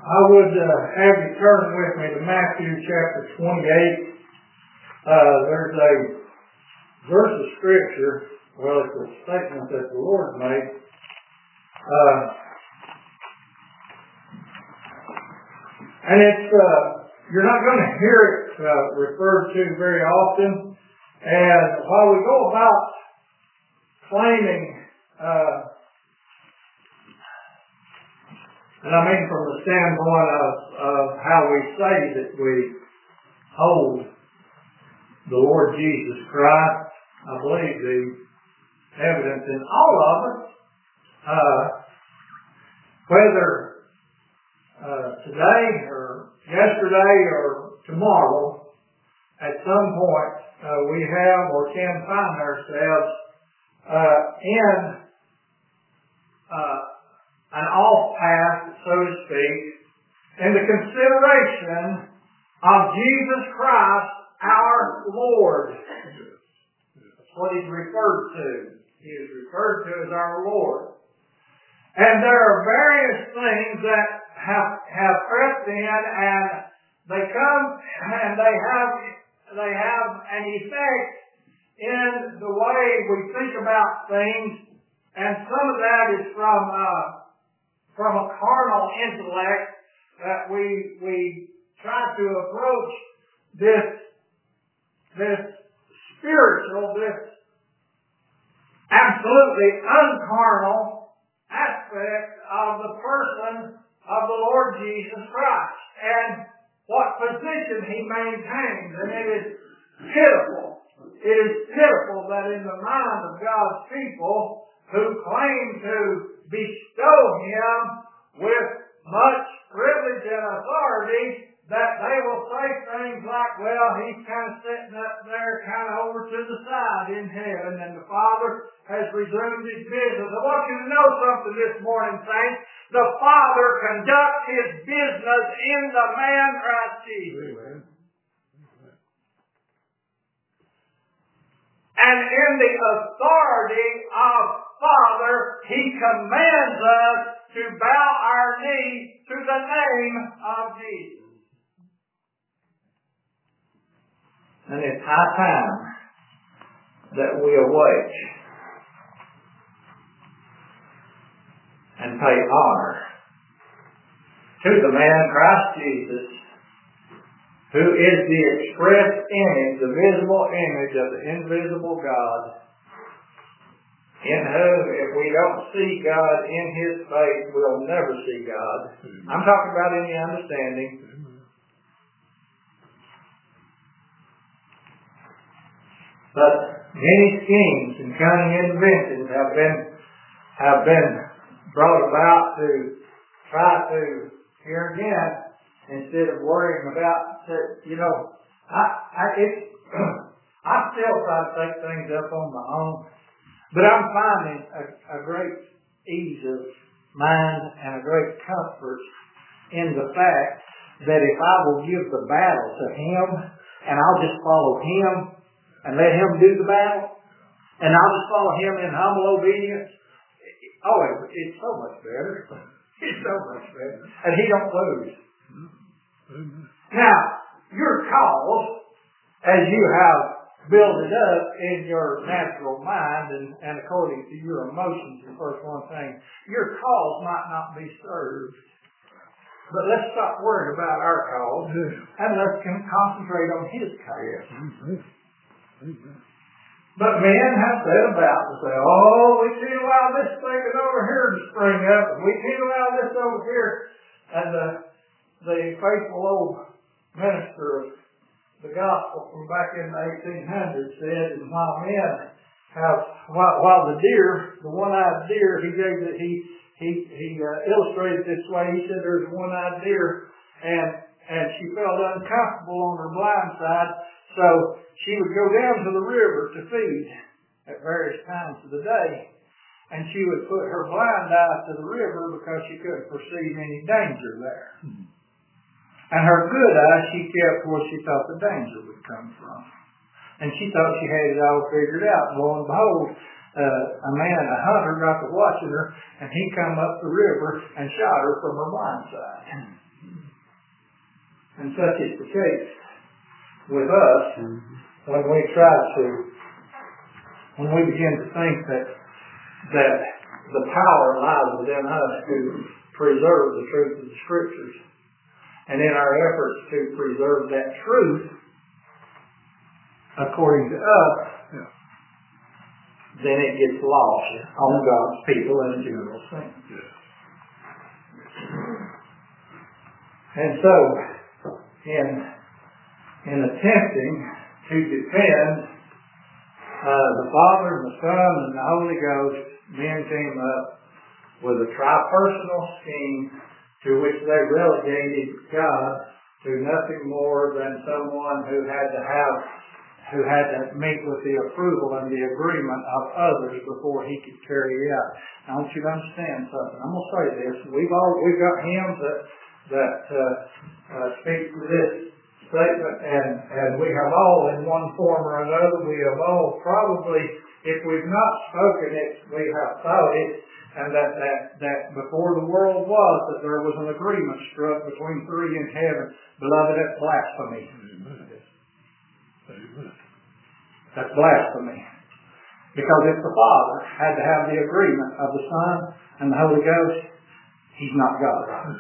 I would have you turn with me to Matthew chapter 28. There's a verse of Scripture, well, it's a statement that the Lord made. And it's, you're not going to hear it referred to very often. And while we go about claiming, and I mean from the standpoint of how we say that we hold the Lord Jesus Christ, I believe the evidence in all of us, whether today or yesterday or tomorrow, at some point we have or can find ourselves in an off path, so to speak, in the consideration of Jesus Christ, our Lord. That's what he's referred to. He is referred to as our Lord. And there are various things that have crept in, and they come and they have an effect in the way we think about things, and some of that is from a carnal intellect that we try to approach this spiritual, this absolutely uncarnal aspect of the person of the Lord Jesus Christ and what position he maintains. And it is pitiful. It is pitiful that in the mind of God's people who claim to bestow him with much privilege and authority, that they will say things like, well, he's kind of sitting up there kind of over to the side in heaven, and the Father has resumed his business. I want you to know something this morning, saints. The Father conducts his business in the man Christ Jesus. Amen. And in the authority of Father, he commands us to bow our knee to the name of Jesus. And it's high time that we awake and pay honor to the man Christ Jesus, who is the express image, the visible image of the invisible God, in whom, if we don't see God in his face, we'll never see God. I'm talking about in the understanding. But many schemes and cunning inventions have been brought about to try to, here again, instead of worrying about, I still try to take things up on my own, but I'm finding a great ease of mind and a great comfort in the fact that if I will give the battle to him, and I'll just follow him, and let him do the battle, and I'll just follow him in humble obedience. Oh, it's so much better. It's so much better. And he don't lose. Now, your cause, as you have built it up in your natural mind and according to your emotions, the first one thing, your cause might not be served. But let's stop worrying about our cause, and let's concentrate on his cause. But men have said about to say, oh, we can't allow this thing over here to spring up, and we can't allow this over here. And the faithful old minister of the gospel from back in the 1800s said, and while men have, while the deer, the one-eyed deer, he illustrated this way. He said there's a one-eyed deer, and she felt uncomfortable on her blind side, so she would go down to the river to feed at various times of the day. And she would put her blind eye to the river because she couldn't perceive any danger there. And her good eye she kept where she thought the danger would come from. And she thought she had it all figured out. Lo and behold, a hunter, got to watching her, and he come up the river and shot her from her blind side. And such is the case with us when we begin to think that the power lies within us to preserve the truth of the Scriptures. And in our efforts to preserve that truth, according to us, then it gets lost on God's people in a general sense. And so, in attempting to defend the Father and the Son and the Holy Ghost, men came up with a tripersonal scheme to which they relegated God to nothing more than someone who had to meet with the approval and the agreement of others before he could carry it out. I want you to understand something. I'm going to say this. We've got hymns that speak to this statement, and we have all, in one form or another, we have all probably, if we've not spoken it, we have thought it, and that before the world was, that there was an agreement struck between three in heaven. Beloved, that's blasphemy. That's blasphemy. Because if the Father had to have the agreement of the Son and the Holy Ghost, He's not God.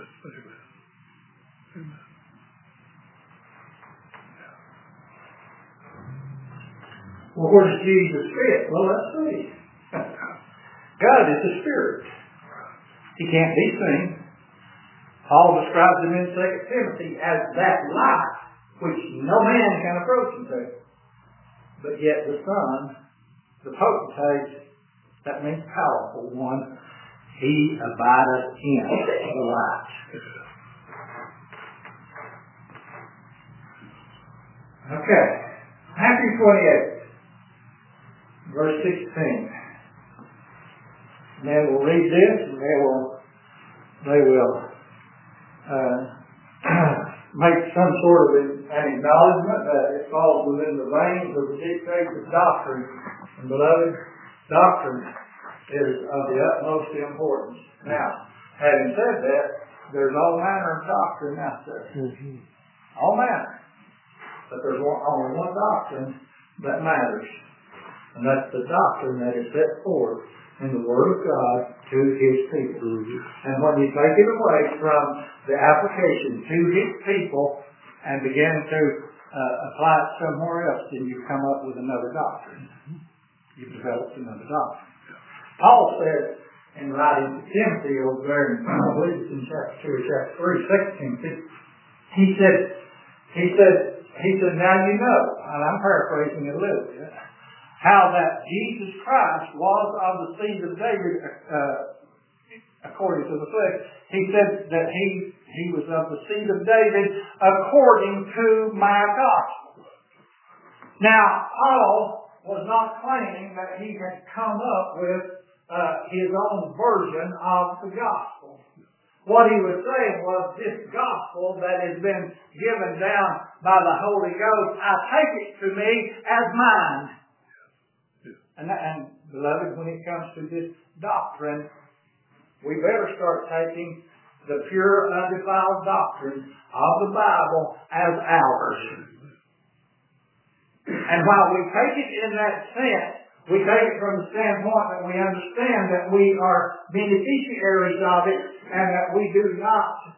Well, where does Jesus fit? Well, let's see. God is a spirit. He can't be seen. Paul describes him in 2 Timothy as that light which no man can approach him to. But yet the Son, the potentate, that means powerful one, He abideth in the light. Okay. Matthew 28, verse 16. Men will read this and they will make some sort of an acknowledgement that it falls within the veins of the dictates of doctrine. And beloved, doctrine is of the utmost importance. Now, having said that, there's all manner of doctrine out there. All manner. But there's only one doctrine that matters. And that's the doctrine that is set forth in the Word of God to His people. And when you take it away from the application to His people and begin to apply it somewhere else, then you come up with another doctrine. You've developed another doctrine. Paul said in writing to Timothy over there, I believe it's in chapter 2 or chapter 3, 2 Timothy, he said, now you know, and I'm paraphrasing it a little bit, how that Jesus Christ was of the seed of David according to the flesh. He said that he was of the seed of David according to my gospel. Now, Paul was not claiming that he had come up with his own version of the gospel. What he was saying was, this gospel that has been given down by the Holy Ghost, I take it to me as mine. And beloved, when it comes to this doctrine, we better start taking the pure, undefiled doctrine of the Bible as ours. And while we take it in that sense, we take it from the standpoint that we understand that we are beneficiaries of it, and that we do not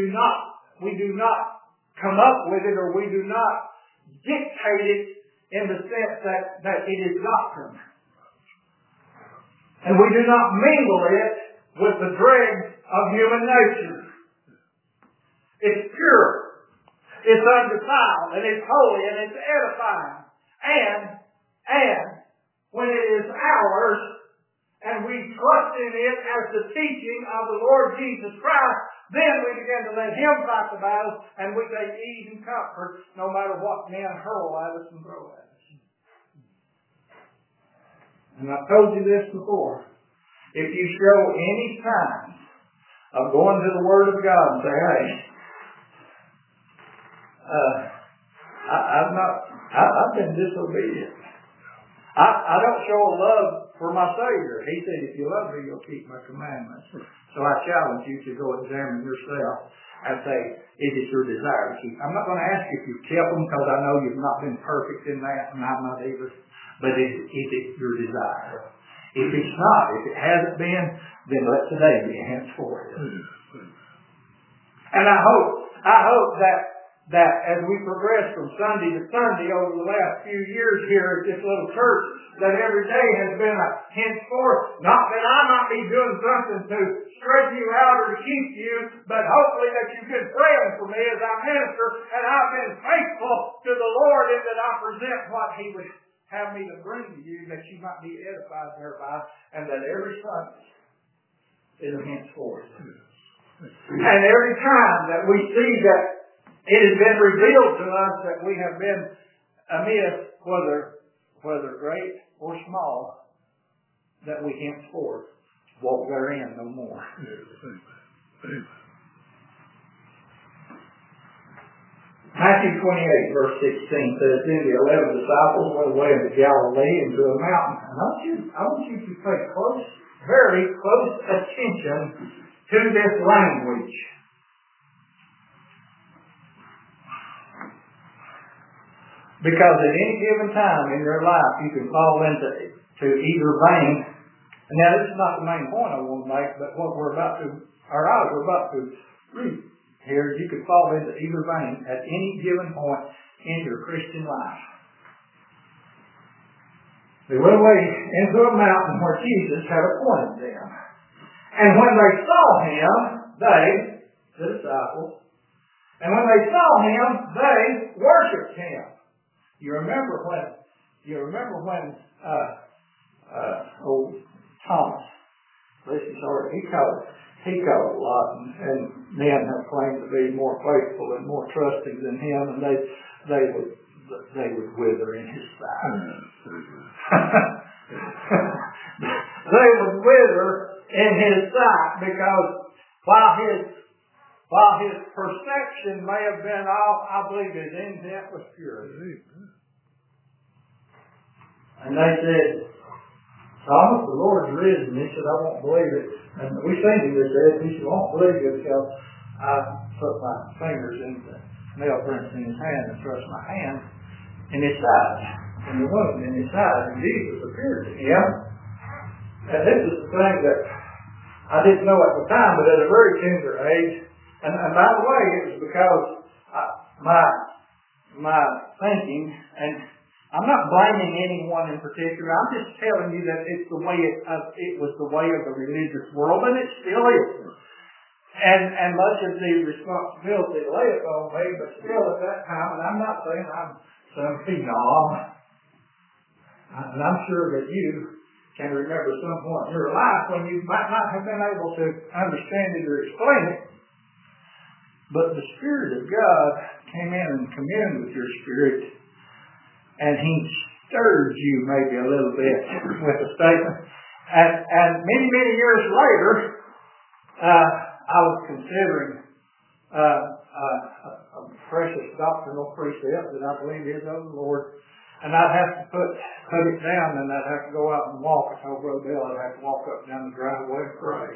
come up with it, or we do not dictate it in the sense that it is doctrine. And we do not mingle it with the dregs of human nature. It's pure, it's undefiled, and it's holy, and it's edifying. And when it is ours, and we trust in it as the teaching of the Lord Jesus Christ, then we begin to let Him fight the battle, and we take ease and comfort no matter what men hurl at us and throw at us. And I've told you this before. If you show any signs of going to the Word of God and say, hey, I've been disobedient. I don't show a love for my Savior. He said, if you love me, you'll keep my commandments. So I challenge you to go examine yourself and say, is it your desire to keep? I'm not going to ask you if you've kept them, because I know you've not been perfect in that, and I'm not either. But is it your desire? If it's not, if it hasn't been, then let today be henceforth. And I hope that as we progress from Sunday to Sunday over the last few years here at this little church, that every day has been a henceforth. Not that I might be doing something to stretch you out or to keep you, but hopefully that you've been praying for me as I minister, and I've been faithful to the Lord in that I present what He would have me to bring to you, that you might be edified thereby, and that every Sunday is a henceforth. And every time that we see that it has been revealed to us that we have been amiss, whether great or small, that we henceforth walk therein no more. Matthew 28, verse 16 says, then the 11 disciples went away into Galilee into a mountain. And I want you to pay very close attention to this language. Because at any given time in your life, you can fall into either vein. And now this is not the main point I want to make, but what we're about to read here, you could fall into either vein at any given point in your Christian life. They went away into a mountain where Jesus had appointed them. And when they saw Him, the disciples, and when they saw Him, they worshipped Him. You remember when old Thomas, bless his heart, he called a lot, and men have claimed to be more faithful and more trusting than him, and they would wither in his sight. They would wither in his sight, because while his perception may have been off, I believe his intent was pure. And they said, Thomas, the Lord's risen. He said, I won't believe it. And we seen him this day. He said, I won't believe it because I put my fingers in the nail prints in his hand and thrust my hand in his side, in the wound in his side. And Jesus appeared to him. And this is the thing that I didn't know at the time, but at a very tender age. And by the way, it was because my thinking, and I'm not blaming anyone in particular. I'm just telling you that it's the way it was the way of the religious world, and it still is. And much of the responsibility lay upon me, but still at that time, and I'm not saying I'm some phenom, and I'm sure that you can remember some point in your life when you might not have been able to understand it or explain it, but the Spirit of God came in and communed with your spirit, and He stirred you maybe a little bit with a statement. And many, many years later, I was considering a precious doctrinal precept that I believe is of the Lord. And I'd have to put it down, and I'd have to go out and walk. I told Brother Bill I'd have to walk up and down the driveway and pray.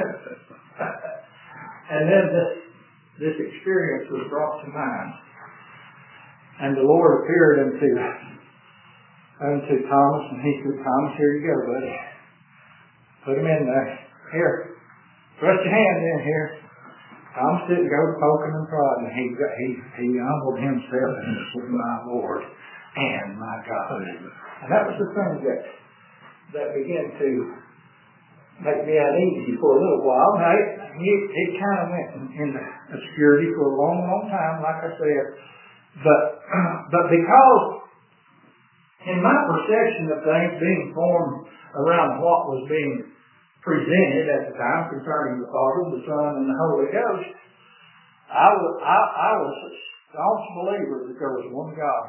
And then this experience was brought to mind. And the Lord appeared unto Thomas, and He said, Thomas, here you go, buddy. Put him in there. Here. Thrust your hand in here. Thomas didn't go poking and prodding. He humbled himself and said, my Lord and my God. And that was the thing that began to make me uneasy for a little while. Now, it kind of went into obscurity for a long, long time, like I said. But because in my perception of things being formed around what was being presented at the time concerning the Father, the Son, and the Holy Ghost, I was a staunch believer that there was one God.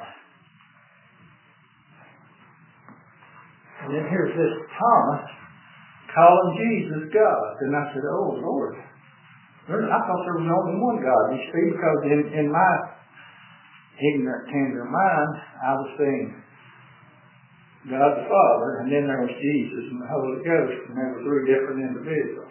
And then here's this Thomas calling Jesus God. And I said, oh Lord, I thought there was only one God. You see, because in my ignorant, tender mind, I was seeing God the Father, and then there was Jesus and the Holy Ghost, and there were three different individuals.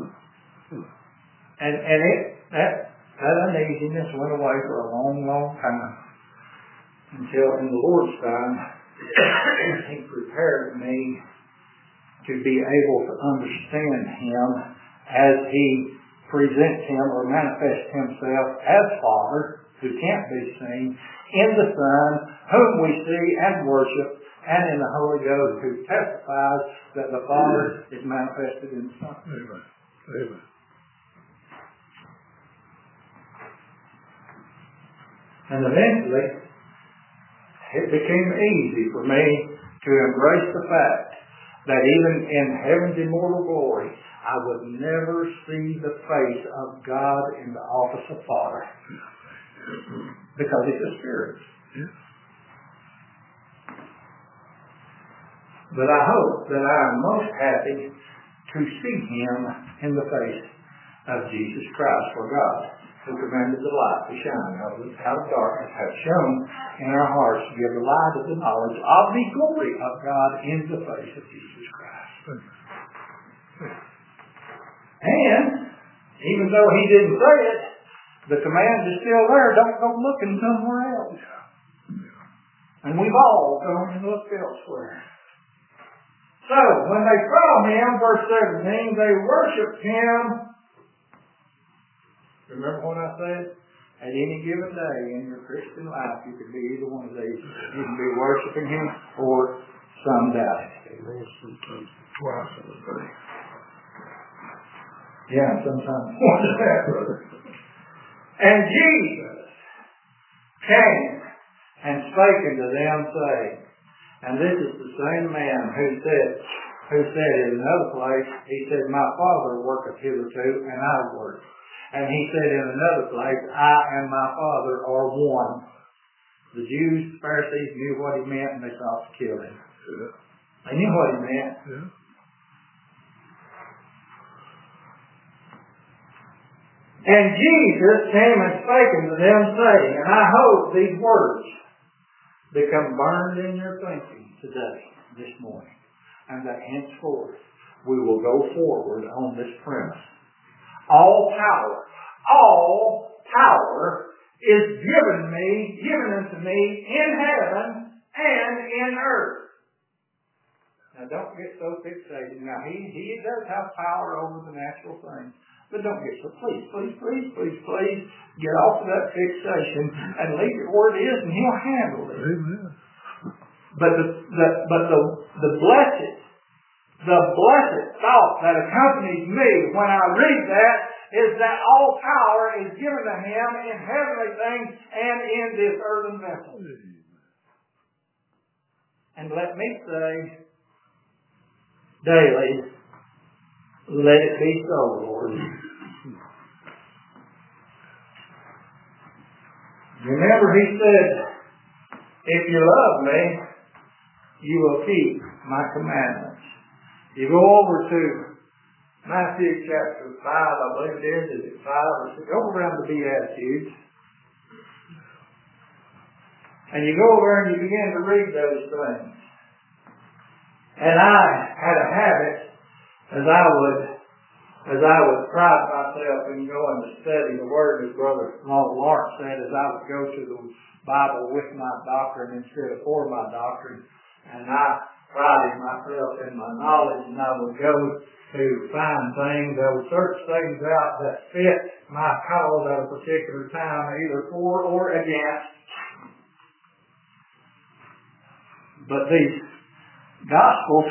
And that uneasiness went away for a long, long time, until in the Lord's time, He prepared me to be able to understand Him as He presents Him or manifests Himself as Father, who can't be seen, in the Son, whom we see and worship, and in the Holy Ghost, who testifies that the Father is manifested in the Son. Amen. Amen. And eventually, it became easy for me to embrace the fact that even in heaven's immortal glory, I would never see the face of God in the office of Father. Because He's a Spirit. Yeah. But I hope that I am most happy to see Him in the face of Jesus Christ, for God, who commanded the light to shine out of darkness, hath shone in our hearts to give the light of the knowledge of the glory of God in the face of Jesus Christ. And, even though He didn't say it, the command is still there. Don't go looking somewhere else. And we've all gone and looked elsewhere. So, when they saw Him, verse 17, they worshipped Him. Remember what I said? At any given day in your Christian life, you could be either one of these. You can be worshiping Him or some doubt. Sometimes twice in a day. Yeah, sometimes more than that, brother. And Jesus came and spake unto them, saying, and this is the same man who said in another place, He said, my Father worketh hitherto, and I work. And He said in another place, I and my Father are one. The Jews, the Pharisees knew what He meant, and they sought to kill Him. Yeah. They knew what He meant. Yeah. And Jesus came and spake unto them, saying, and I hope these words become burned in your thinking today, this morning, and that henceforth we will go forward on this premise. All power is given unto me in heaven and in earth. Now don't get so fixated. Now he does have power over the natural things. But don't get so, please get off of that fixation and leave it where it is, and He'll handle it. Amen. But the blessed thought that accompanies me when I read that is that all power is given to Him in heavenly things and in this earthen vessel. And let me say daily, let it be so, Lord. Remember, He said, if you love me, you will keep my commandments. You go over to Matthew chapter 5, I believe it is it 5 or 6? Go around the Beatitudes. And you go over and you begin to read those things. And I had a habit, as I would pride myself in going to study the Word, as Brother Ronald Lawrence said, as I would go to the Bible with my doctrine instead of for my doctrine. And I prided myself in my knowledge, and I would go to find things. I would search things out that fit my cause at a particular time, either for or against. But these Gospels,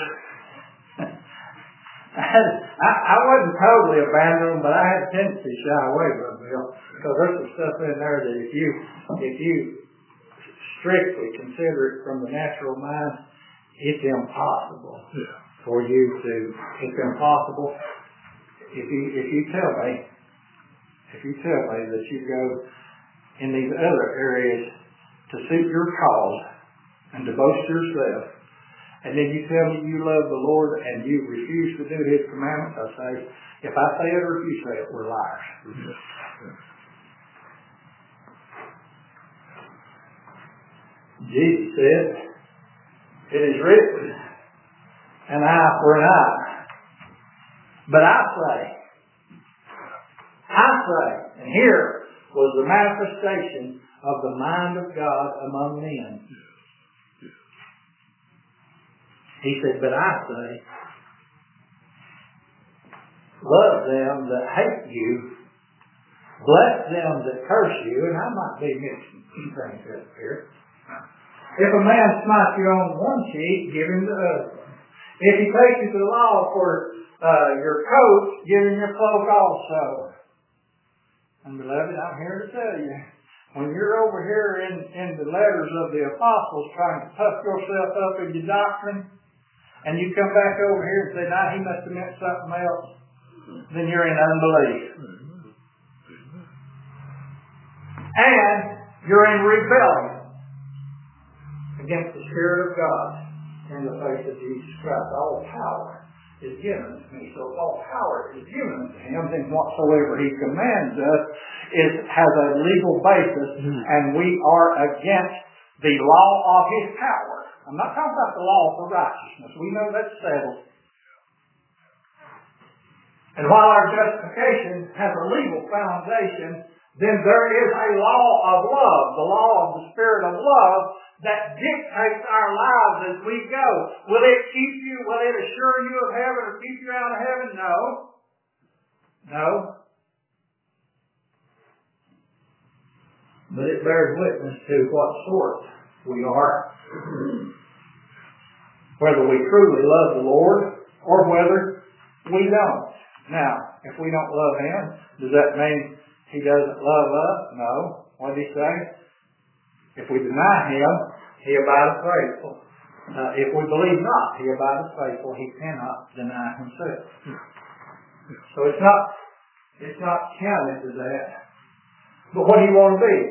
I wasn't totally abandoned them, but I had a tendency to shy away from them, Bill, because there's some stuff in there that if you strictly consider it from the natural mind, it's impossible for you to. It's impossible if you tell me that you go in these other areas to suit your cause and to boast yourself, and then you tell me you love the Lord and you refuse to do His commandments, I say, if I say it or if you say it, we're liars. Jesus said, It is written, an eye for an eye. But I say, and here was the manifestation of the mind of God among men. He said, but I say, love them that hate you, bless them that curse you, and I might be mixing some things up here. If a man smites you on one cheek, give him the other. If he takes you to the law for your coat, give him your cloak also. And beloved, I'm here to tell you, when you're over here in the letters of the apostles trying to puff yourself up in your doctrine, and you come back over here and say, nah, he must have meant something else, then you're in unbelief. And you're in rebellion against the Spirit of God in the face of Jesus Christ. All power is given to me. So if all power is given to him, then whatsoever he commands us has a legal basis, and we are against the law of his power. I'm not talking about the law for righteousness. We know that's settled. And while our justification has a legal foundation, then there is a law of love, the law of the Spirit of love, that dictates our lives as we go. Will it keep you, will it assure you of heaven or keep you out of heaven? No. No. But it bears witness to what sort we are. Whether we truly love the Lord or whether we don't. Now, if we don't love him, does that mean he doesn't love us? No. What did he say? If we deny him, he abideth faithful. If we believe not, he abideth faithful. He cannot deny himself. So it's not counted to that. But what do you want to be?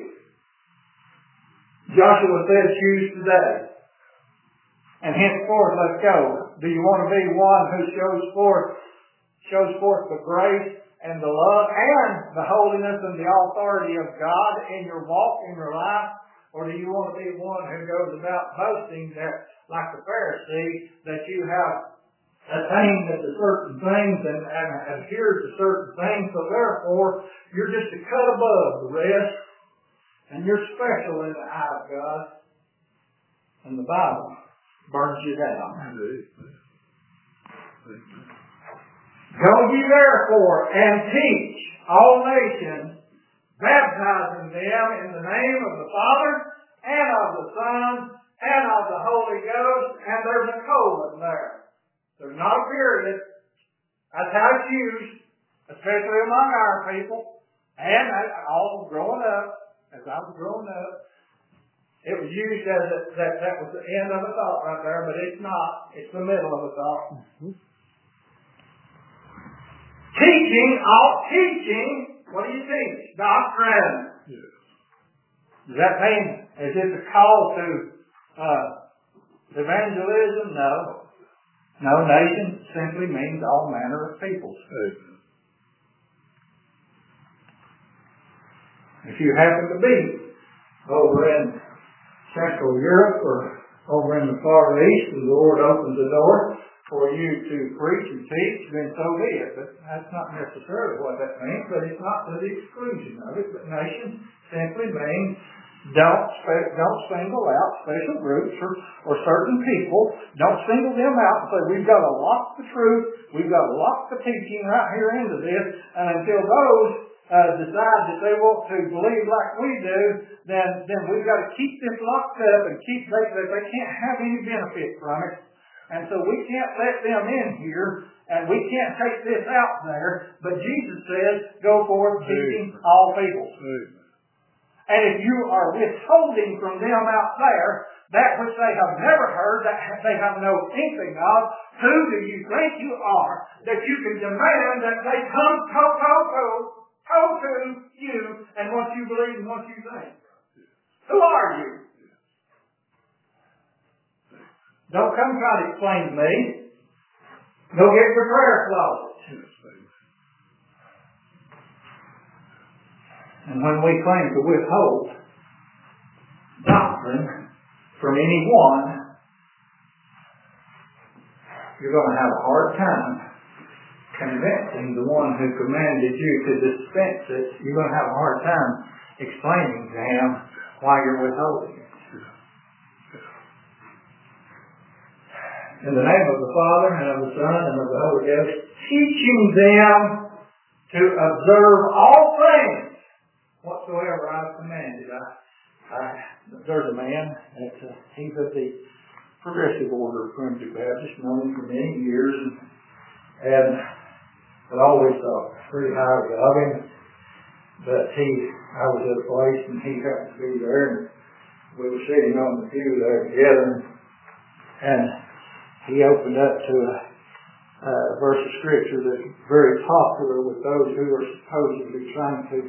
Joshua said, choose today. And henceforth, let's go. Do you want to be one who shows forth the grace and the love and the holiness and the authority of God in your walk, in your life? Or do you want to be one who goes about boasting that, like the Pharisee, that you have attained to certain things and adhered to certain things, so therefore you're just a cut above the rest, and you're special in the eye of God, and the Bible burns you down. Go ye therefore and teach all nations, baptizing them in the name of the Father, and of the Son, and of the Holy Ghost, and there's a colon there. There's not a period. That's how it's used, especially among our people, and all growing up, as I was growing up, it was used as that was the end of a thought right there, but it's not. It's the middle of a thought. Teaching, what do you teach? Doctrine. Yes. Does that mean, is it a call to evangelism? No. No, nation simply means all manner of peoples. Amen. If you happen to be over in Central Europe or over in the Far East and the Lord opens the door for you to preach and teach, then so be it. But that's not necessarily what that means, but it's not to the exclusion of it. But nation simply means don't single out special groups or certain people. Don't single them out and say, we've got to lock the truth, we've got to lock the teaching right here into this, and until those decide that they want to believe like we do, then we've got to keep this locked up and they can't have any benefit from it. And so we can't let them in here, and we can't take this out there, but Jesus says, go forth teaching all people. And if you are withholding from them out there that which they have never heard, that they have no inkling of, who do you think you are that you can demand that they come toe to you and what you believe and what you think? Who are you? Don't come try to explain to me. Go get your prayer closet. And when we claim to withhold doctrine from anyone, you're going to have a hard time convincing the one who commanded you to dispense it. You're going to have a hard time explaining to him why you're withholding it. In the name of the Father, and of the Son, and of the Holy Ghost, teaching them to observe all things whatsoever I've commanded. There's a man, he's of the Progressive Order of Primitive Baptists, known him for many years, and I always thought pretty highly of him. But I was at a place, and he happened to be there, and we were sitting on the pew there together, and he opened up to a verse of Scripture that's very popular with those who are supposedly trying to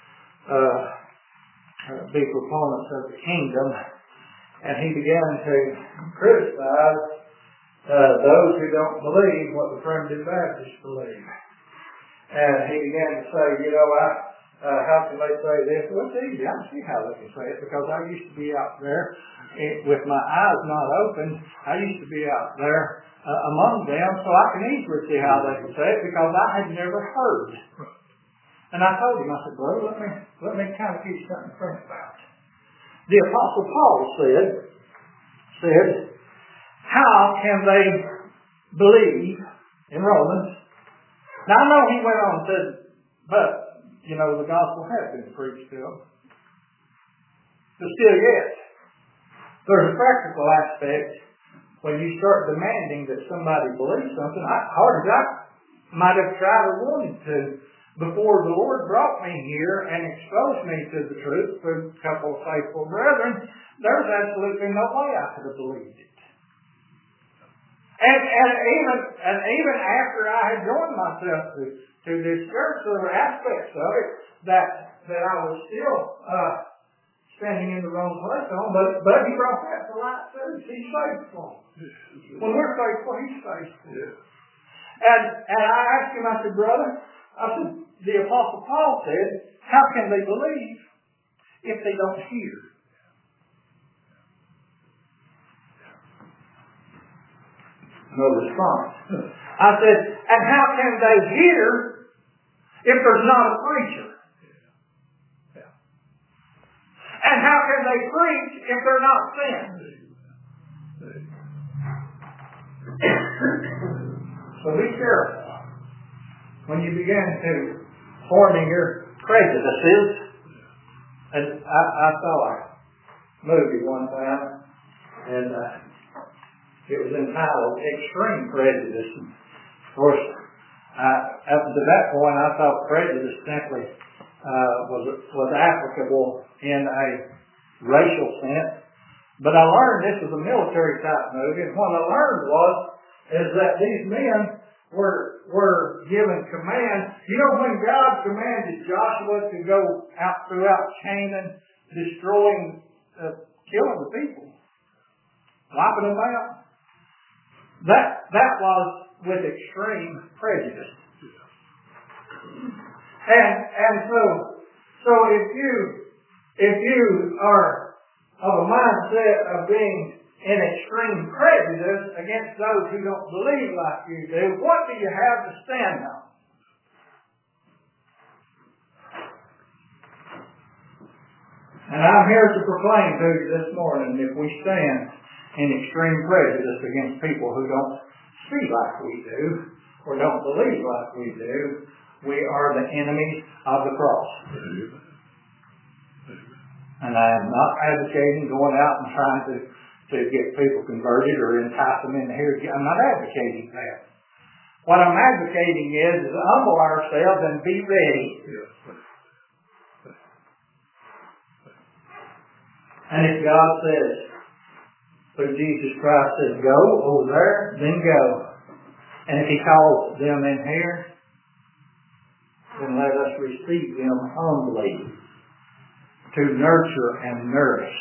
be proponents of the kingdom. And he began to criticize those who don't believe what the Primitive Baptists believe. And he began to say, how can they say this? Well, it's easy. I see how they can say it, because I used to be out there with my eyes not open. I used to be out there among them, so I can easily see how they can say it, because I had never heard. And I told him, I said, brother, let me kind of give you something to think about. The Apostle Paul said, how can they believe in Romans? Now I know he went on and said, but the gospel has been preached to them. But still yet, there's a practical aspect when you start demanding that somebody believe something. Hard as I might have tried or wanted to, before the Lord brought me here and exposed me to the truth through a couple of faithful brethren, there's absolutely no way I could have believed it. And even after I had joined myself to this church, there were aspects of it that I was still standing in the wrong place on, but he brought that to light too. He's faithful. When we're faithful, he's faithful. Yeah. And I asked him, I said, brother, the Apostle Paul said, how can they believe if they don't hear? No response. I said, and how can they hear if there's not a preacher? Yeah. And how can they preach if they're not sent? So be careful when you begin to forming your prejudices. And I saw a movie one time, and it was entitled Extreme Prejudice. Of course, up to that point, I thought prejudice simply was applicable in a racial sense. But I learned this was a military type movie, and what I learned is that these men were given commands. When God commanded Joshua to go out throughout Canaan, destroying, killing the people, wiping them out, that was with extreme prejudice. And so if you are of a mindset of being in extreme prejudice against those who don't believe like you do, what do you have to stand on? And I'm here to proclaim to you this morning, if we stand in extreme prejudice against people who don't see like we do, or don't believe like we do, we are the enemies of the cross. And I am not advocating going out and trying to get people converted or entice them into here. I'm not advocating that. What I'm advocating is humble ourselves and be ready. And if God says, through Jesus Christ says, go over there, then go. And if He calls them in here, then let us receive them humbly to nurture and nourish.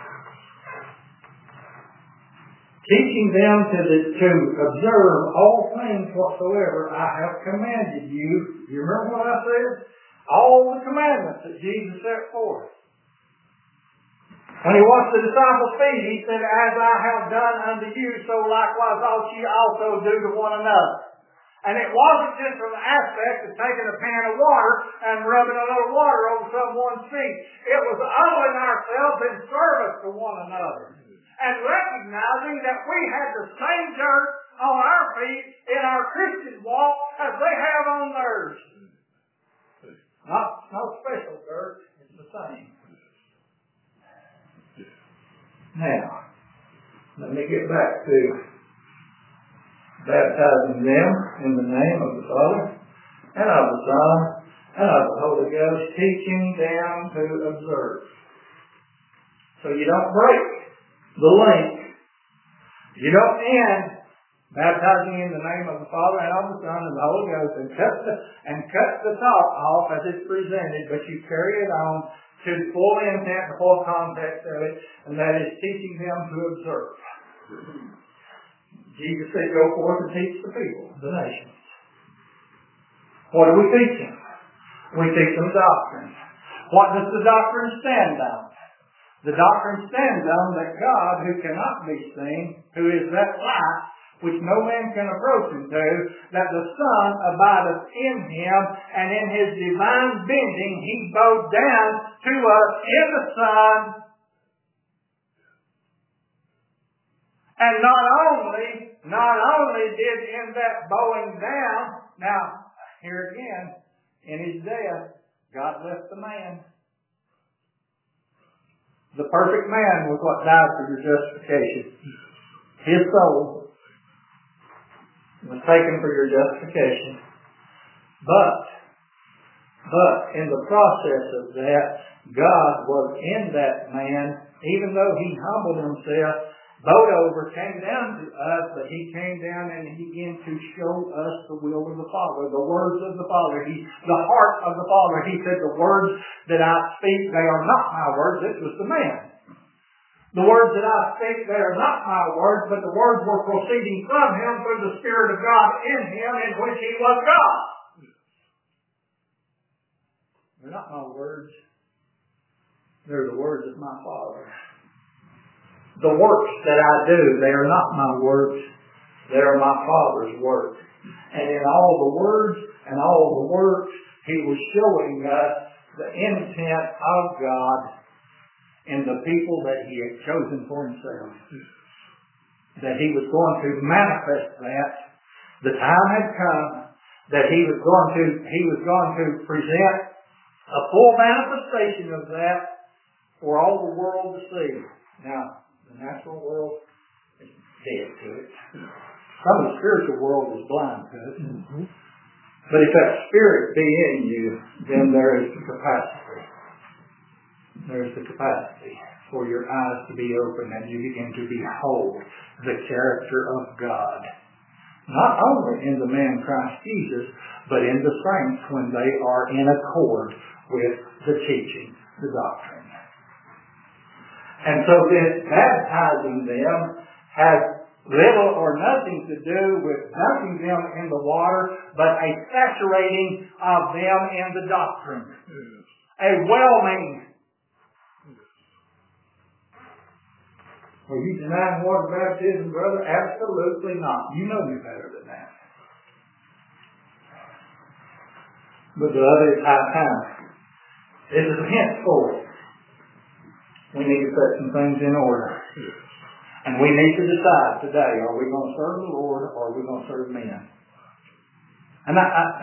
Teaching them to observe all things whatsoever I have commanded you. You remember what I said? All the commandments that Jesus set forth. When he washed the disciples' feet, he said, as I have done unto you, so likewise ought ye also do to one another. And it wasn't just from the aspect of taking a pan of water and rubbing a little water over someone's feet. It was humbling ourselves in service to one another. And recognizing that we had the same dirt on our feet in our Christian walk as they have on theirs. Not special dirt, it's the same. Now, let me get back to baptizing them in the name of the Father, and of the Son, and of the Holy Ghost, teaching them to observe. So you don't break the link. You don't end baptizing in the name of the Father, and of the Son, and the Holy Ghost, and cut the top off as it's presented, but you carry it on to the full intent, the full context of it, and that is teaching them to observe. Jesus said, go forth and teach the people, the nations. What do we teach them? We teach them doctrine. What does the doctrine stand on? The doctrine stands on that God, who cannot be seen, who is that light, which no man can approach unto, that the Son abideth in him, and in his divine bending he bowed down to us in the Son. And not only did in that bowing down, now, here again, in his death, God left the man. The perfect man was what died for your justification. His soul was taken for your justification. But in the process of that, God was in that man, even though he humbled himself, bowed over, came down to us, but he came down and he began to show us the will of the Father, the words of the Father, the heart of the Father. He said, the words that I speak, they are not my words. This was the man. The words that I speak, they are not my words, but the words were proceeding from him through the Spirit of God in him, in which he was God. They're not my words. They're the words of my Father. The works that I do, they are not my works. They are my Father's works. And in all the words and all the works, he was showing us the intent of God in the people that he had chosen for himself. That he was going to manifest that. The time had come that he was going to present a full manifestation of that for all the world to see. Now, the natural world is dead to it. Some of the spiritual world is blind to it. Mm-hmm. But if that Spirit be in you, then there is the capacity. There is the capacity for your eyes to be open and you begin to behold the character of God. Not only in the man Christ Jesus, but in the saints when they are in accord with the teaching, the doctrine. And so this baptizing them has little or nothing to do with dunking them in the water, but a saturating of them in the doctrine. A whelming. Are you denying water baptism, brother? Absolutely not. You know me better than that. But the other is high time. This is a hint for it. We need to put some things in order. And we need to decide today, are we going to serve the Lord or are we going to serve men? And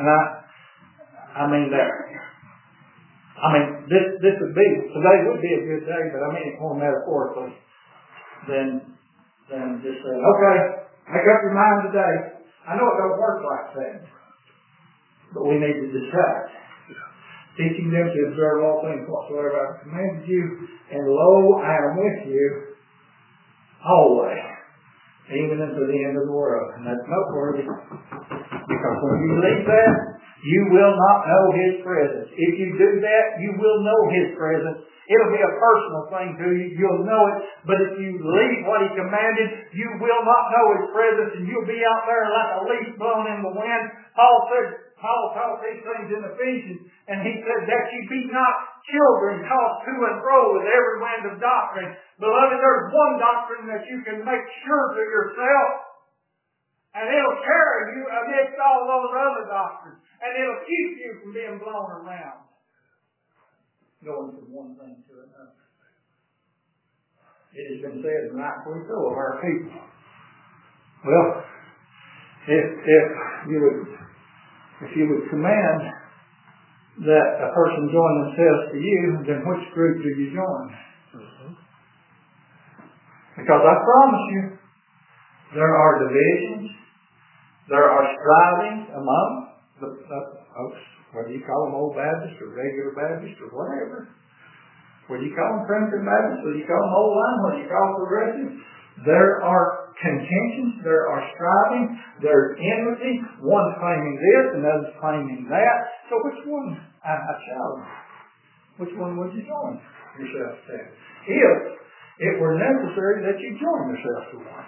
I mean that. I mean, this would be, today would be a good day, but I mean it more metaphorically than just saying, okay, make up your mind today. I know it don't work like that. But we need to decide. Teaching them to observe all things whatsoever I have commanded you, and lo, I am with you always, even unto the end of the world. And that's noteworthy, because when you leave that, you will not know His presence. If you do that, you will know His presence. It'll be a personal thing to you. You'll know it. But if you leave what He commanded, you will not know His presence, and you'll be out there like a leaf blown in the wind. Paul Paul taught these things in Ephesians, and he said that you be not children tossed to and fro with every wind of doctrine. Beloved, there's one doctrine that you can make sure to yourself, and it'll carry you amidst all those other doctrines, and it'll keep you from being blown around, going from one thing to another. It has been said, and rightfully so, of our people. Well, if you would command that a person join themselves to you, then which group do you join? Because I promise you, there are divisions, there are strivings among the folks, whether you call them Old Baptist or regular Baptist or whatever, whether you call them Primitive Baptist, whether you call them Old Line, whether you call them Progressive, there are contentions, there are striving, there's enmity, one claiming this and others claiming that. So which one, I challenge, which one would you join yourself to? If it were necessary that you join yourself to one.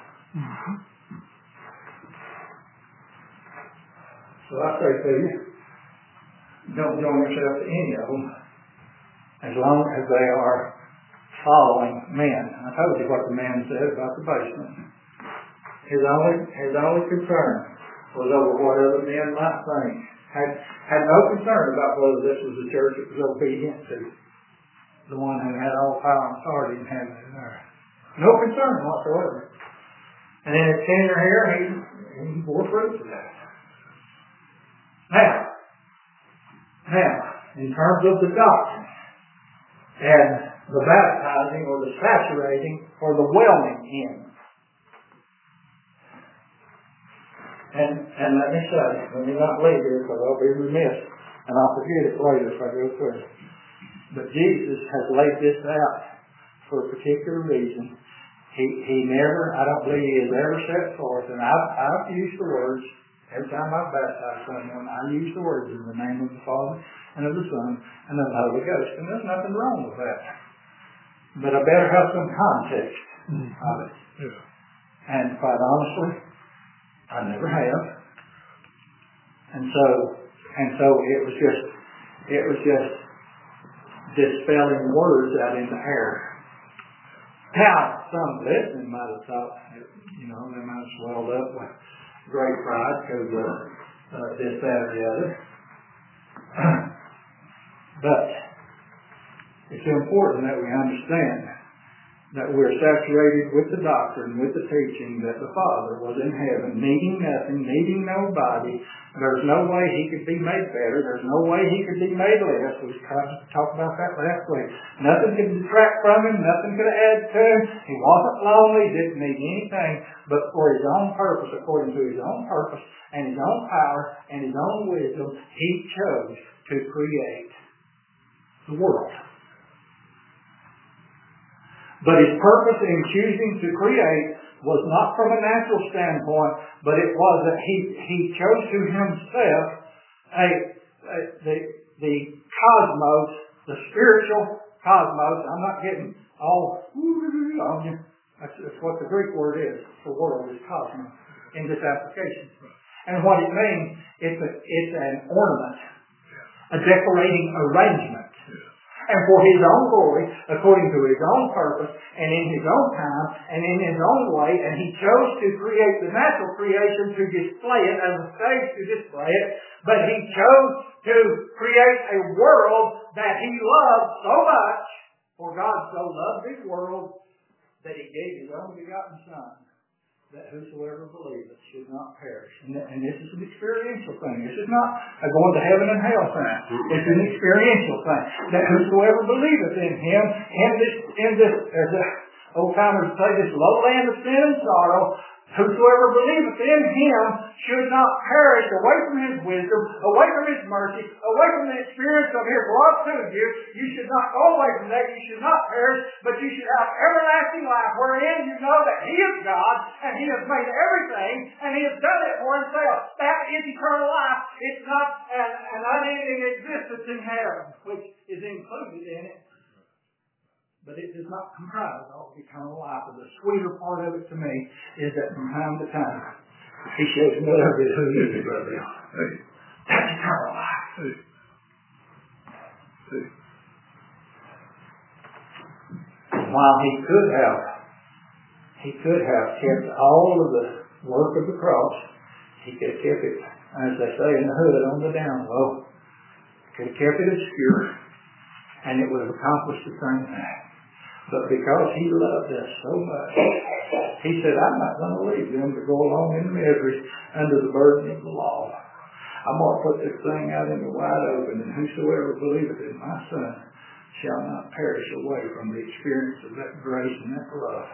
So I say to you, don't join yourself to any of them as long as they are following men. I told you what the man said about the basement. His only concern was over what other men might think. Had no concern about whether this was a church that was obedient to the one who had all power and authority in heaven and earth. No concern whatsoever. And in his tenure here, he bore fruit for that. Now, in terms of the doctrine and the baptizing or the saturating or the whelming in. And let me say, let me not leave here because I'll be remiss and I'll forget it later if I go through it. But Jesus has laid this out for a particular reason. He never, I don't believe he has ever set forth, and I've used the words, every time I've baptized someone, I use the words in the name of the Father and of the Son and of the Holy Ghost. And there's nothing wrong with that. But I better have some context of it. Yeah. And quite honestly, I never have. And so it was just dispelling words out in the air. Now, some listening might have thought, they might have swelled up with great pride because of this, that, or the other. But it's important that we understand that we're saturated with the doctrine, with the teaching that the Father was in heaven, needing nothing, needing nobody. There's no way he could be made better. There's no way he could be made less. We talked about that last week. Nothing could detract from him. Nothing could add to him. He wasn't lonely. He didn't need anything. But for his own purpose, according to his own purpose and his own power and his own wisdom, he chose to create the world. But his purpose in choosing to create was not from a natural standpoint, but it was that he chose to himself the cosmos, the spiritual cosmos. I'm not getting all on you. That's what the Greek word is for world, is cosmos in this application. And what it means, it's an ornament, a decorating arrangement. And for his own glory, according to his own purpose, and in his own time, and in his own way, and he chose to create the natural creation to display it, as a stage to display it, but he chose to create a world that he loved so much, for God so loved his world, that he gave his only begotten Son, that whosoever believeth should not perish. And this is an experiential thing. This is not a going to heaven and hell thing. It's an experiential thing. That whosoever believeth in him, in this, as the old timers say, this low land of sin and sorrow, whosoever believeth in him should not perish away from his wisdom, away from his mercy, away from the experience of his love to you. You should not go away from that. You should not perish, but you should have everlasting life, wherein you know that he is God, and he has made everything, and he has done it for himself. That is eternal life. It's not an unending existence in heaven, which is included in it. But it does not comprise all of eternal life. And the sweeter part of it to me is that from time to time, he shows me a little bit who he is, brother. That's eternal See. See. While he could have kept all of the work of the cross, he could have kept it, as they say, in the hood on the down low. Could have kept it obscure, and it would have accomplished the same thing. But because he loved us so much, he said, I'm not going to leave them to go along in misery under the burden of the law. I'm going to put this thing out in the wide open, and whosoever believeth in my Son shall not perish away from the experience of that grace and that love.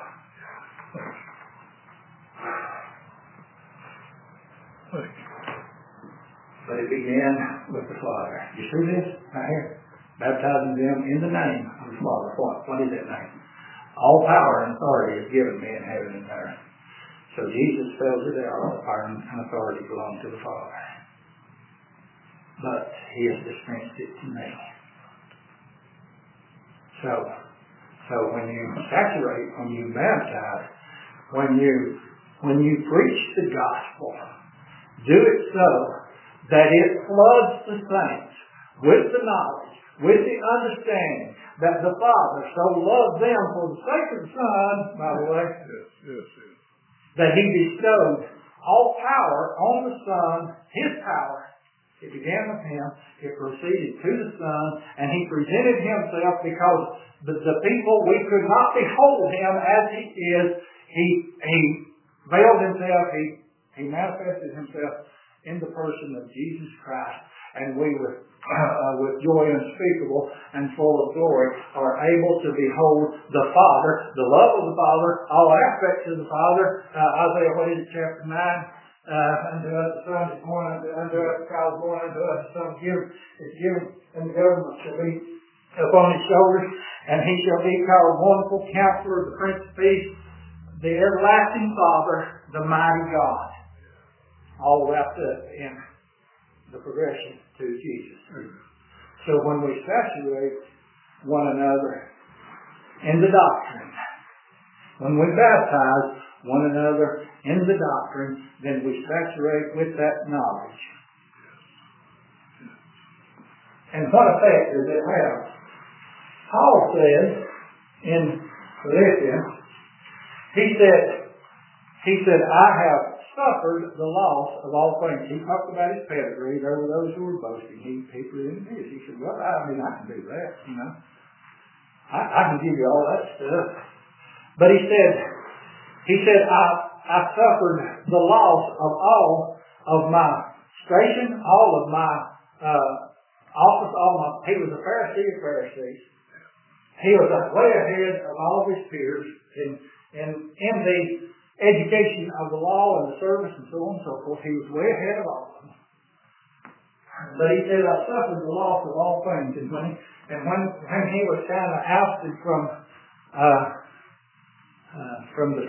But it began with the Father. You see this right here? Baptizing them in the name of the Father. What is that name? All power and authority is given me in heaven and earth. So Jesus spells it out. All power and authority belong to the Father. But he has dispensed it to me. So when you saturate, when you baptize, when you preach the gospel, do it so that it floods the saints with the knowledge, with the understanding that the Father so loved them for the sake of the Son, by the way, yes. that he bestowed all power on the Son, his power. It began with him, it proceeded to the Son, and he presented himself because the people, we could not behold him as he is. He veiled himself, he manifested himself in the person of Jesus Christ, and we with joy unspeakable and full of glory are able to behold the Father, the love of the Father, all aspects of the Father. Isaiah, what is it, chapter 9? Unto us the Son is born, unto us the child is born, unto us the Son is given, and the government shall be upon his shoulders, and he shall be called Wonderful Counselor, the Prince of Peace, the Everlasting Father, the Mighty God. All wrapped up in the progression to Jesus. So when we saturate one another in the doctrine, when we baptize one another in the doctrine, then we saturate with that knowledge. And what effect does it have? Paul says in Philippians, he said, I have suffered the loss of all things. He talked about his pedigree. There were those who were boasting. He presented his. He said, well, I can do that, you know. I can give you all that stuff. But he said, I suffered the loss of all of my station, all of my office, he was a Pharisee of Pharisees. He was way ahead of all of his peers in the education of the law and the service and so on and so forth. He was way ahead of all of them. But he said, I suffered the loss of all things. And when he was kind of ousted from the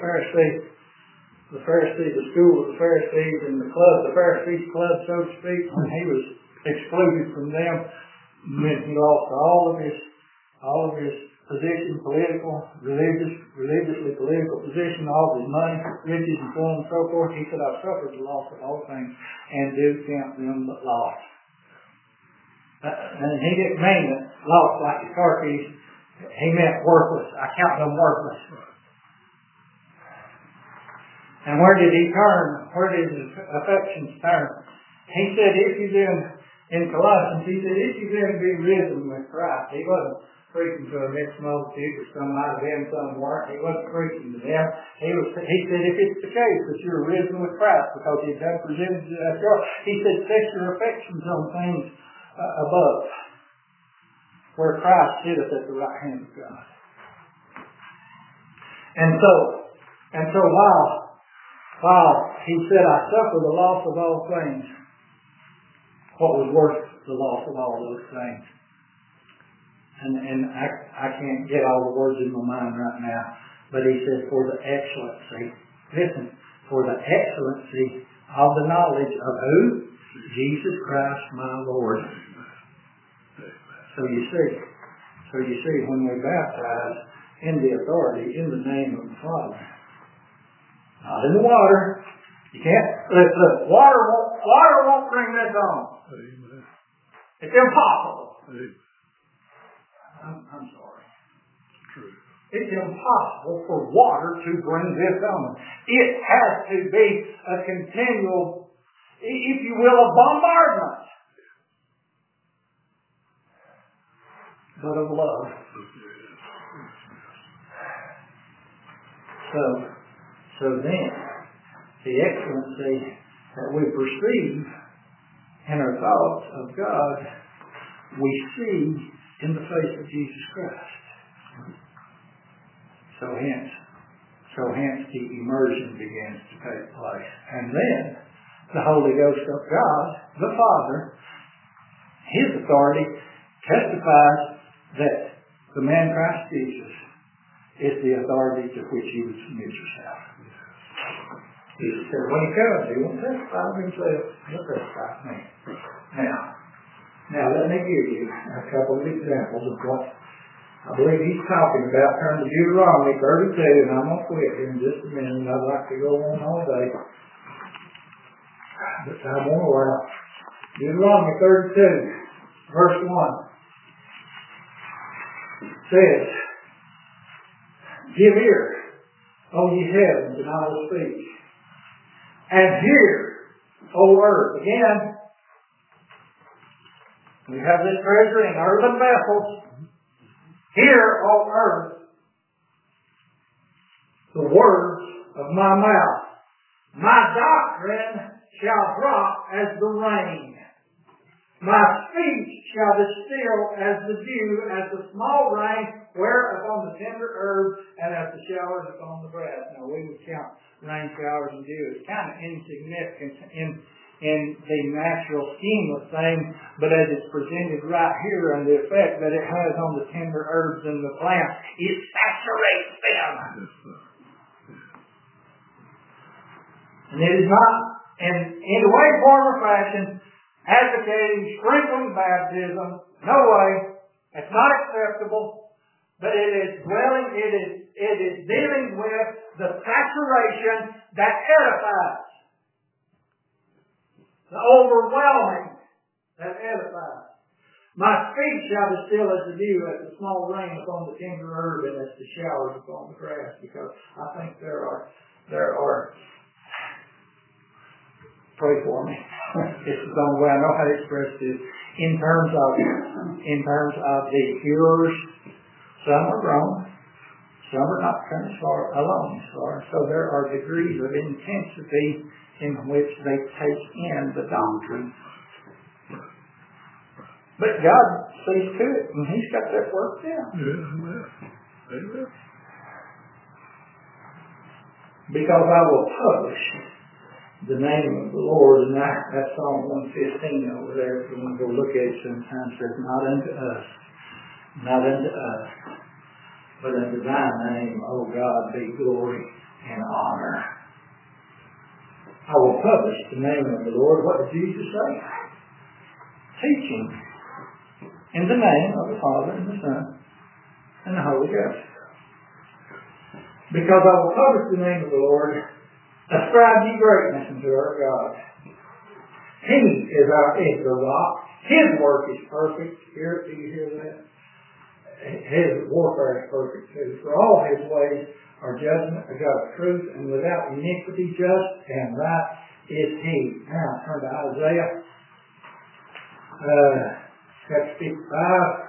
school of the Pharisees and the Pharisees club, so to speak, when he was excluded from them, he lost all of his position, religiously political position, all of his money, riches, and so on and so forth. He said, I've suffered the loss of all things and do count them but loss. And he didn't mean that loss like the car keys. He meant worthless. I count them worthless. And where did he turn? Where did his affections turn? He said, in Colossians, he said, if you then be risen with Christ. He wasn't preaching to a mixed multitude, or some might have been, some weren't. He wasn't preaching to them. He said, if it's the case that you're risen with Christ, because he's done presented to that girl, he said, set your affections on things above, where Christ sitteth at the right hand of God. And so while he said, I suffer the loss of all things, what was worth the loss of all those things? And I can't get all the words in my mind right now, but he said, for the excellency, listen, for the excellency of the knowledge of who? Jesus Christ my Lord. So you see, when we baptize in the authority, in the name of the Father, not in the water. You can't, look, water won't bring this on. Amen. It's impossible. Amen. I'm sorry. True. It's impossible for water to bring this on. It has to be a continual, if you will, a bombardment. But of love. So then, the excellency that we perceive in our thoughts of God, we see in the face of Jesus Christ. So hence the immersion begins to take place. And then the Holy Ghost of God, the Father, His authority testifies that the man Christ Jesus is the authority to which you would submit yourself. Jesus said, when He comes, He won't testify of Himself. He'll testify of me. Now let me give you a couple of examples of what I believe He's talking about. Turn to Deuteronomy 32, and I'm going to quit here in just a minute. I'd like to go on all day, but I won't allow. Deuteronomy 32, verse 1 says, give ear, O ye heavens, and I will speak. And hear, O earth. Again, we have this treasure in earthen vessels. Hear, O earth, the words of my mouth. My doctrine shall drop as the rain. My speech shall distill as the dew, as the small rain, where upon the tender herb, and as the showers upon the grass. Now we would count rain showers and dew as kind of insignificant in the natural scheme of things, but as it's presented right here and the effect that it has on the tender herbs and the plants, it saturates them. And it is not in any way, form, or fashion advocating sprinkling baptism. No way. It's not acceptable. But it is dealing with the saturation that edifies. The overwhelming that edifies. My speech shall distill as the dew, as the small rain upon the tender herb, and as the showers upon the grass. Because I think there are. Pray for me. This is the only way I know how to express this. In terms of the hearers, some are grown, some are not as far along as far. So there are degrees of intensity in which they take in the doctrine. But God sees to it, and He's got that worked out. Amen. Because I will publish the name of the Lord, and that's Psalm 115 over there. If you want to go look at it sometime, it says, not unto us, but unto thy name, O God, be glory and honor. I will publish the name of the Lord. What did Jesus say? Teaching in the name of the Father and the Son and the Holy Ghost. Because I will publish the name of the Lord, ascribe ye greatness unto our God. He is the rock. His work is perfect. Do you hear that? His warfare is perfect too. For all His ways are judgment, are God's truth, and without iniquity, just and right is He. Now turn to Isaiah chapter 55.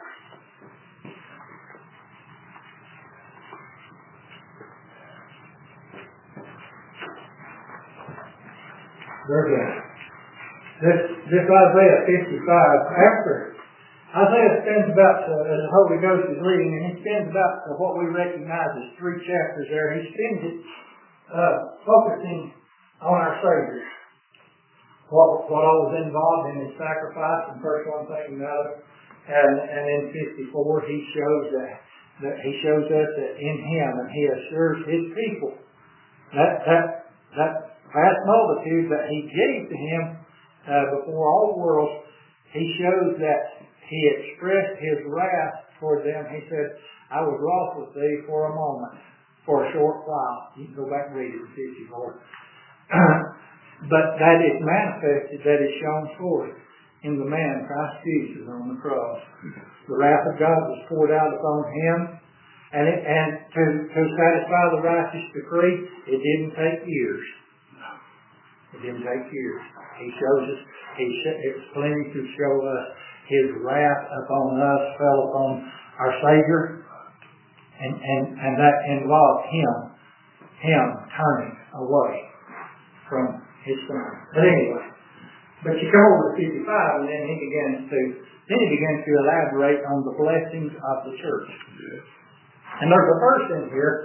This Isaiah 55, after Isaiah spends about, as the Holy Ghost is leading, and he spends about what we recognize as 3 chapters there. He spends it focusing on our Savior. What all was involved in His sacrifice, and first one thing and another. And in 54 he shows that He shows us that in Him, and He assures His people that vast multitude that He gave to Him before all worlds. He shows that He expressed His wrath toward them. He said, I was wroth with thee for a moment, for a short while. You can go back and read it in 54. But that is manifested, that is shown forth in the man Christ Jesus on the cross. The wrath of God was poured out upon him, and to satisfy the righteous decree, it didn't take years. It didn't take years. He shows us, it's plenty to show us his wrath upon us fell upon our Savior, and that involved him turning away from his Son. But anyway, but you come over to 55, and then he begins to elaborate on the blessings of the church. Yes. And there's a verse in here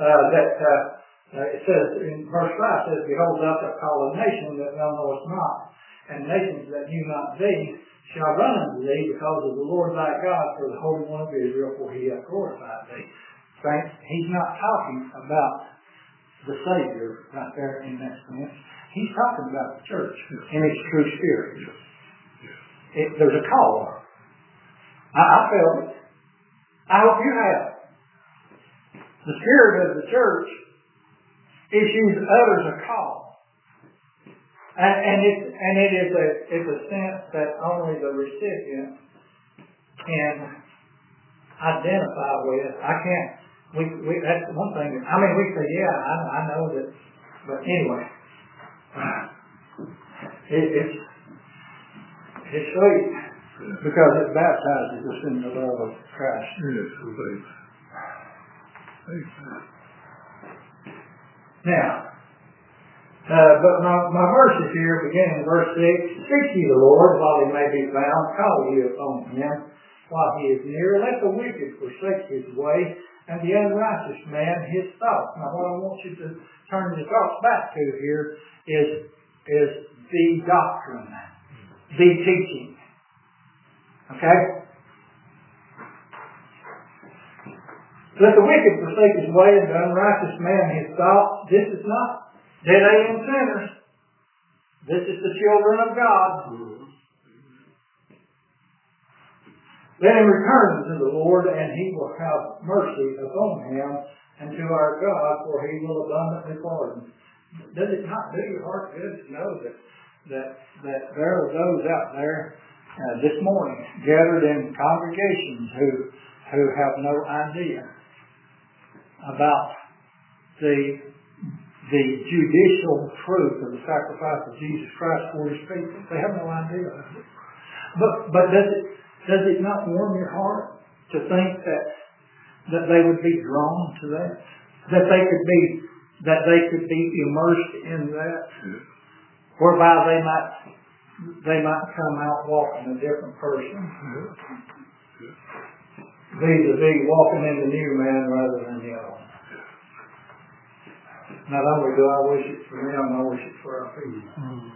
it says, in verse 5, says, Behold, thou shalt call a nation that thou knowest not, and nations that knew not thee shall run unto thee because of the Lord thy God, for the Holy One of Israel, for he hath glorified thee. Saints, he's not talking about the Savior right there in that sense. He's talking about the church in its true spirit. There's a call. I felt it. I hope you have. The spirit of the church issues others a call. And it is a sense that only the recipient can identify with. I can't. We that's one thing. We say, yeah, I know that, but anyway, it's sweet because it baptizes us in the love of Christ. Yes, now, but my verses here begin in verse 6. Seek ye the Lord while he may be found, call ye upon him while he is near. Let the wicked forsake his way, and the unrighteous man his thoughts. Now what I want you to turn your thoughts back to here is the doctrine, the teaching. Okay? Let the wicked forsake his way, and the unrighteous man his thoughts. This is not dead alien sinners. This is the children of God. Let him return to the Lord, and he will have mercy upon him, and to our God, for he will abundantly pardon. Does it not do your heart good to know that there are those out there this morning gathered in congregations who have no idea about the judicial truth of the sacrifice of Jesus Christ for his people? They have no idea of it. But does it not warm your heart to think that they would be drawn to that? That they could be immersed in that, whereby they might come out walking a different person. Vis-a-vis walking in the new man rather than the old. Not only do I wish it for them, I wish it for our people.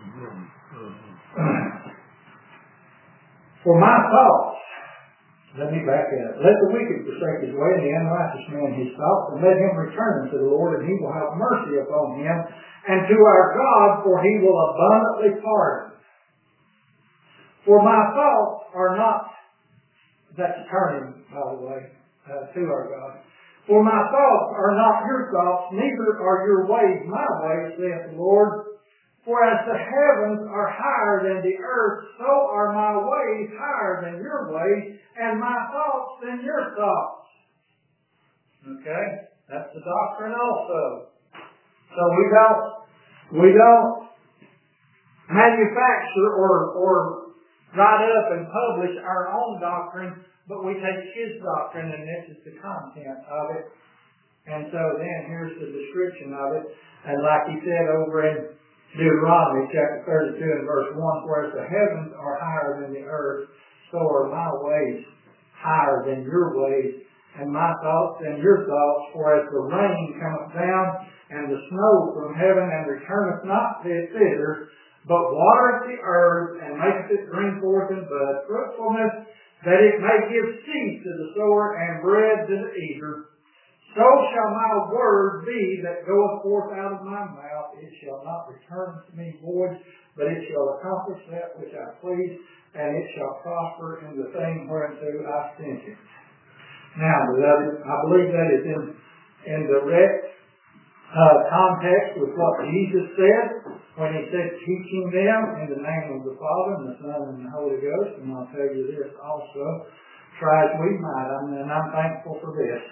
For my thoughts, let me back up. Let the wicked forsake his way, and the unrighteous man his thoughts, and let him return to the Lord, and he will have mercy upon him, and to our God, for he will abundantly pardon. For my thoughts are not, that's turning, by the way, to our God. For my thoughts are not your thoughts, neither are your ways my ways, saith the Lord. For as the heavens are higher than the earth, so are my ways higher than your ways, and my thoughts than your thoughts. Okay? That's the doctrine also. So we don't manufacture or write up and publish our own doctrine, but we take his doctrine, and this is the content of it. And so then here's the description of it. And like he said over in Deuteronomy chapter 32 and verse 1, for as the heavens are higher than the earth, so are my ways higher than your ways, and my thoughts than your thoughts. For as the rain cometh down, and the snow from heaven, and returneth not thither, but watereth the earth, and maketh it bring forth in bud fruitfulness, that it may give seed to the sower, and bread to the eater, so shall my word be that goeth forth out of my mouth. It shall not return to me void, but it shall accomplish that which I please, and it shall prosper in the thing whereunto I sent it. Now, beloved, I believe that is in direct context with what Jesus said when he said, teaching them in the name of the Father and the Son and the Holy Ghost, and I'll tell you this also, try as we might, and I'm thankful for this.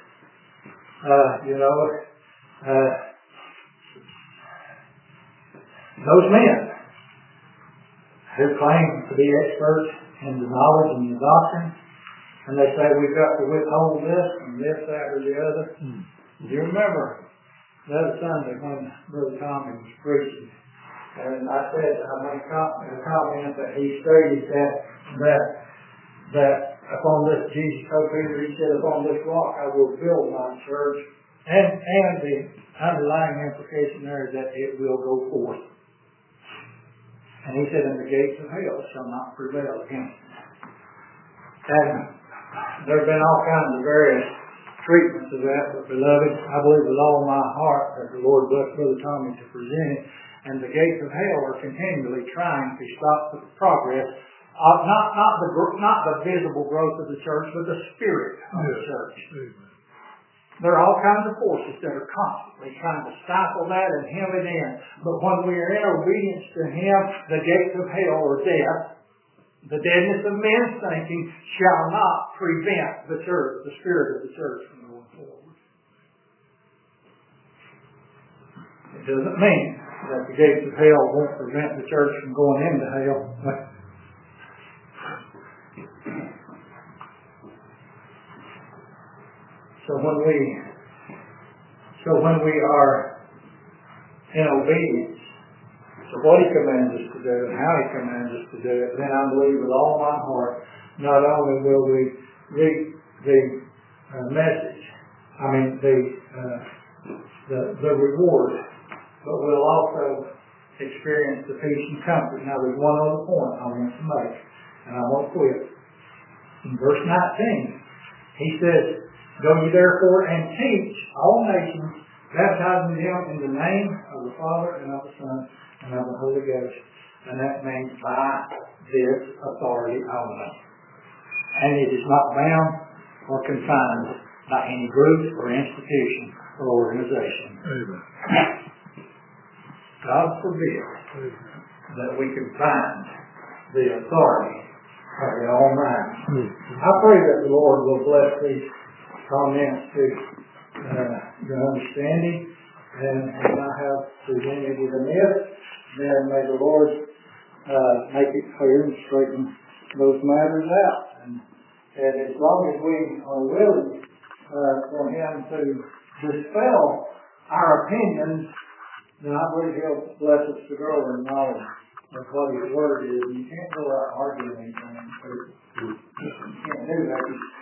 Those men who claim to be experts in the knowledge and the doctrine, and they say we've got to withhold this and this, that, or the other. Do you remember the other Sunday when Brother Tommy was preaching? And I said, I made a comment that he stated that upon this, Jesus told Peter, he said, upon this rock I will build my church. And the underlying implication there is that it will go forth. And he said, and the gates of hell shall not prevail against it. And there have been all kinds of various treatments of that, but beloved, I believe with all my heart that the Lord blessed Brother Tommy to present it. And the gates of hell are continually trying to stop the progress of not the visible growth of the church, but the spirit of the church. There are all kinds of forces that are constantly trying to stifle that and hem it in. But when we are in obedience to Him, the gates of hell or death, the deadness of men's thinking, shall not prevent the church, the spirit of the church, from going forward. It doesn't mean that the gates of hell won't prevent the church from going into hell. So when we are in obedience to what He commands us to do and how He commands us to do it, then I believe with all my heart, not only will we reap the message, the reward, but we'll also experience the peace and comfort. Now there's one other point I want to make, and I won't quit. In verse 19, he says, go ye therefore and teach all nations, baptizing them in the name of the Father and of the Son and of the Holy Ghost. And that means by this authority only. And it is not bound or confined by any group or institution or organization. Amen. God forbid that we confine the authority of the Almighty. I pray that the Lord will bless these comments to your understanding, and as I have presented it amiss, then may the Lord make it clear and straighten those matters out. And as long as we are willing for Him to dispel our opinions, then I believe He'll bless us to grow in knowledge of what His Word is. And you can't go out arguing anything. You can't do that.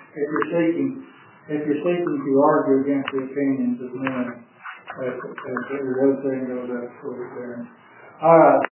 If you're seeking to argue against the opinions of men, every other thing goes up for it there. All right.